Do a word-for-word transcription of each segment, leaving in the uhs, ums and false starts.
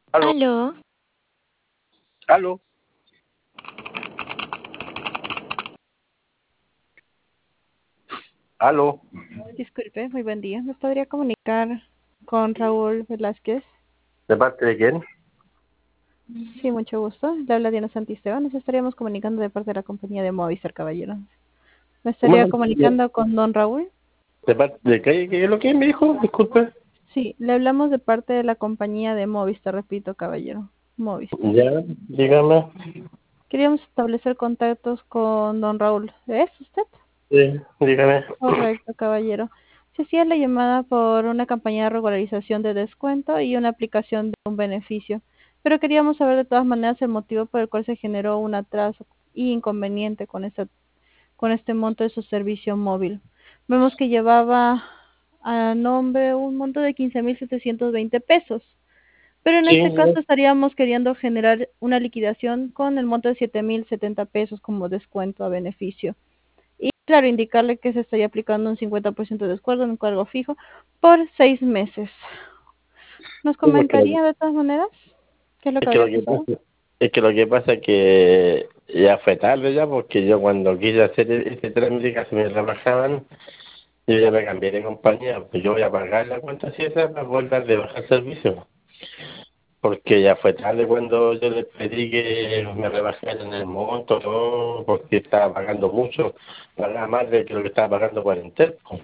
Aló, Aló, aló, aló. Disculpe, muy buen día. ¿Me podría comunicar con Raúl Velázquez? ¿De parte de quién? Sí, mucho gusto. Le habla Diana Santisteban. Nos estaríamos comunicando de parte de la compañía de Movistar, caballero. ¿Me ¿Cómo estaría no? ¿De comunicando con don Raúl? de parte de qué? ¿Qué es lo que me dijo? Disculpe. Sí, le hablamos de parte de la compañía de Movistar, repito, caballero. Movistar. Ya, dígame. Queríamos establecer contactos con don Raúl. ¿Es usted? Sí, dígame. Correcto, caballero. Se hacía la llamada por una campaña de regularización de descuento y una aplicación de un beneficio, pero queríamos saber de todas maneras el motivo por el cual se generó un atraso y inconveniente con este, con este monto de su servicio móvil. Vemos que llevaba a nombre un monto de quince mil setecientos veinte pesos, pero en Sí, este caso estaríamos queriendo generar una liquidación con el monto de siete mil setenta pesos como descuento a beneficio. Y claro, indicarle que se estaría aplicando un cincuenta por ciento de descuento en un cargo fijo por seis meses. ¿Nos sí, porque lo, comentaría de todas maneras qué es lo es que que lo habría que pasado? pasa, es que lo que pasa es que ya fue tarde ya, porque yo cuando quise hacer e- este trámite casi me rebajaban, yo ya me cambié de compañía, pues yo voy a pagar la cuenta así esa para poder dar de bajar servicio. Porque ya fue tarde cuando yo les pedí que me rebajaran el monto, todo, porque estaba pagando mucho, pagaba más de que lo que estaba pagando por Entel, po.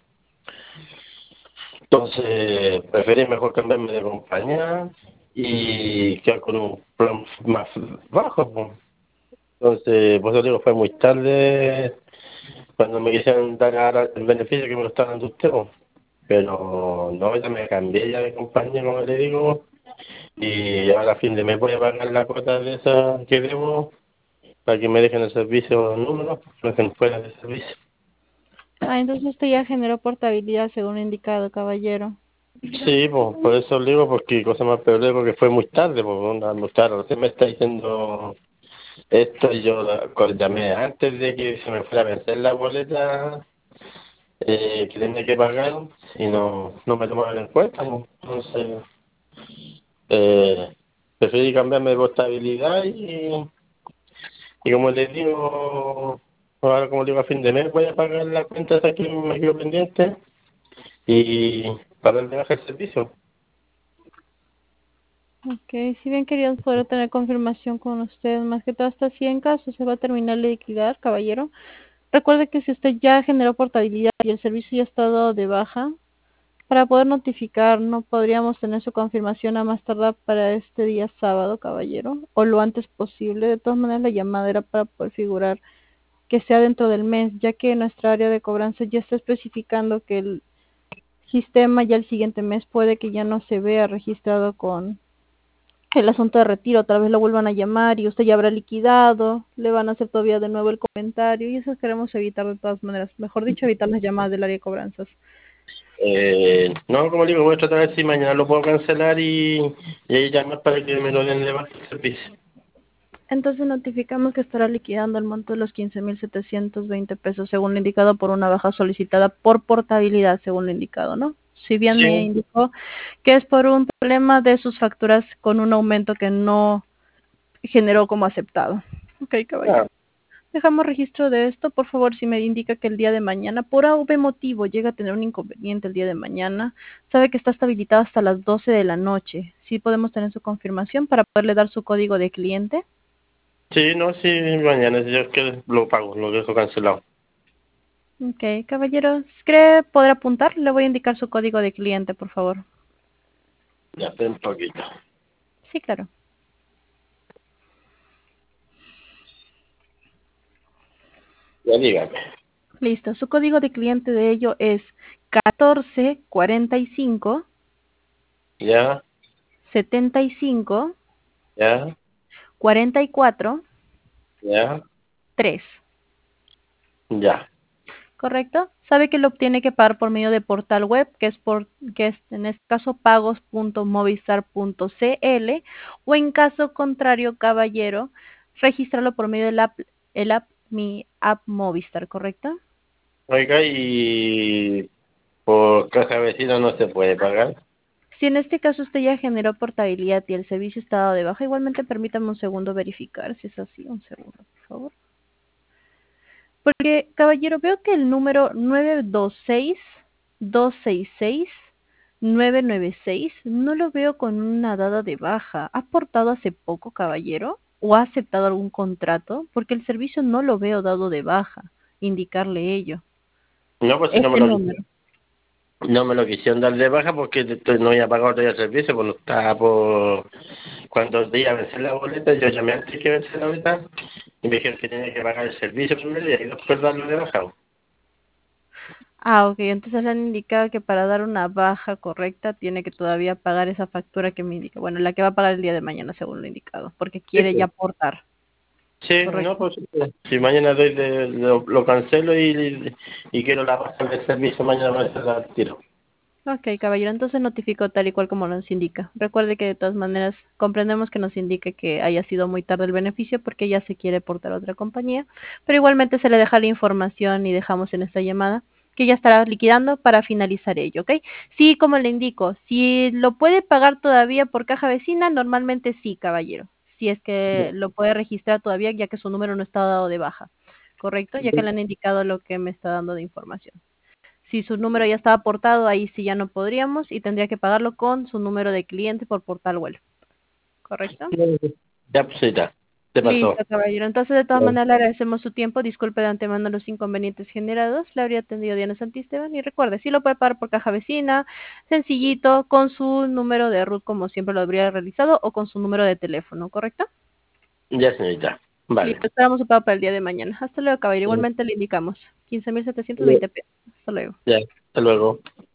Entonces, preferí mejor cambiarme de compañía y quedar con un plan más bajo, po. Entonces, por eso digo, fue muy tarde cuando me quisieron dar ahora el beneficio que me lo está dando usted, po. Pero no, ya me cambié ya de compañía, como le digo, y ahora a fin de mes voy a pagar la cuota de esa que debo para que me dejen el servicio número, me dejen fuera de servicio. Ah, entonces usted ya generó portabilidad según indicado, caballero. Sí, pues, por eso le digo, porque cosa más peor es porque fue muy tarde, pues, onda, muy tarde. Usted me está diciendo esto y yo la- co- llamé antes de que se me fuera a vencer la boleta eh, que tenía que pagar y no, no me tomaron en cuenta, pues. Entonces, eh, preferí cambiarme de portabilidad y Y como les digo, ahora como digo a fin de mes voy a pagar la cuenta esa que me quedó pendiente y para darle baja el servicio. Ok, si bien queríamos poder tener confirmación con usted, más que todo hasta cien casos se va a terminar de liquidar, caballero. Recuerde que si usted ya generó portabilidad y el servicio ya ha estado de baja, para poder notificar, no podríamos tener su confirmación a más tardar para este día sábado, caballero, o lo antes posible. De todas maneras, la llamada era para poder figurar que sea dentro del mes, ya que nuestra área de cobranza ya está especificando que el sistema ya el siguiente mes puede que ya no se vea registrado con el asunto de retiro, otra vez lo vuelvan a llamar y usted ya habrá liquidado, le van a hacer todavía de nuevo el comentario y eso queremos evitar de todas maneras, mejor dicho, evitar las llamadas del área de cobranzas. Eh, no, como digo, voy a tratar de ver si mañana lo puedo cancelar y, y ahí llamar para que me lo den de baja el servicio. Entonces notificamos que estará liquidando el monto de los quince mil setecientos veinte pesos, según lo indicado, por una baja solicitada por portabilidad, según lo indicado, ¿no? Si bien me Sí, indicó que es por un problema de sus facturas con un aumento que no generó como aceptado. Ok, ah, caballero. Dejamos registro de esto. Por favor, si me indica que el día de mañana, por algún motivo, llega a tener un inconveniente el día de mañana, sabe que está habilitado hasta las doce de la noche. ¿Sí podemos tener su confirmación para poderle dar su código de cliente? sí, no, sí, mañana si yo que lo pago, lo dejo cancelado. Ok, caballero, ¿cree poder apuntar? Le voy a indicar su código de cliente, por favor. Ya, espera un poquito. Sí, claro. Ya dígame. Listo. Su código de cliente de ello es catorce cuarenta y cinco Ya, setenta y cinco ya, cuarenta y cuatro ya, tres. ya. ¿Correcto? Sabe que lo tiene que pagar por medio de portal web, que es por que es en este caso pagos punto movistar punto cl, o en caso contrario, caballero, registrarlo por medio del app, el app Mi App Movistar, ¿correcto? Oiga, y por caja vecina no se puede pagar. Si en este caso usted ya generó portabilidad y el servicio está dado de baja, igualmente permítame un segundo verificar si es así. Un segundo, por favor. Porque, caballero, veo que el número nueve dos seis, dos seis seis, nueve nueve seis no lo veo con una dada de baja. ¿Ha portado hace poco, caballero? ¿O ha aceptado algún contrato? Porque el servicio no lo veo dado de baja. Indicarle ello. No, pues si no me Este lo, número. no me lo quisieron dar de baja porque estoy- no había pagado todavía el servicio, pues no estaba por... Cuando te iba a vencer la boleta, yo llamé antes que vencer la boleta y me dijeron que tenía que pagar el servicio primero y ahí después darlo de baja. Ah, ok. Entonces le han indicado que para dar una baja correcta tiene que todavía pagar esa factura que me indica. Bueno, la que va a pagar el día de mañana, según lo indicado. Porque Sí, quiere ya sí. aportar. Sí, no, ¿Correcto? pues si mañana doy de- lo, lo cancelo y, y quiero la baja del servicio, mañana me la tiro. Ok, caballero, entonces notifico tal y cual como nos indica. Recuerde que de todas maneras comprendemos que nos indique que haya sido muy tarde el beneficio porque ya se quiere portar a otra compañía, pero igualmente se le deja la información y dejamos en esta llamada que ya estará liquidando para finalizar ello, ¿ok? Sí, como le indico, si lo puede pagar todavía por caja vecina, normalmente sí, caballero. Si es que lo puede registrar todavía, ya que su número no está dado de baja, ¿correcto? Ya que le han indicado lo que me está dando de información. Si su número ya estaba portado, ahí sí ya no podríamos y tendría que pagarlo con su número de cliente por portal web. ¿Correcto? Ya, pues sí, ya, te pasó. Listo, caballero. Entonces, de todas maneras, le agradecemos su tiempo. Disculpe de antemano los inconvenientes generados. Le habría atendido Diana Santisteban. Y recuerde, sí lo puede pagar por caja vecina, sencillito, con su número de RUT, como siempre lo habría realizado, o con su número de teléfono, ¿correcto? Ya, señorita. Vale. Listo, esperamos su pago para el día de mañana. Hasta luego, caballero. Igualmente le indicamos quince mil setecientos Ya, veinte pesos. Hasta luego. ya, hasta luego.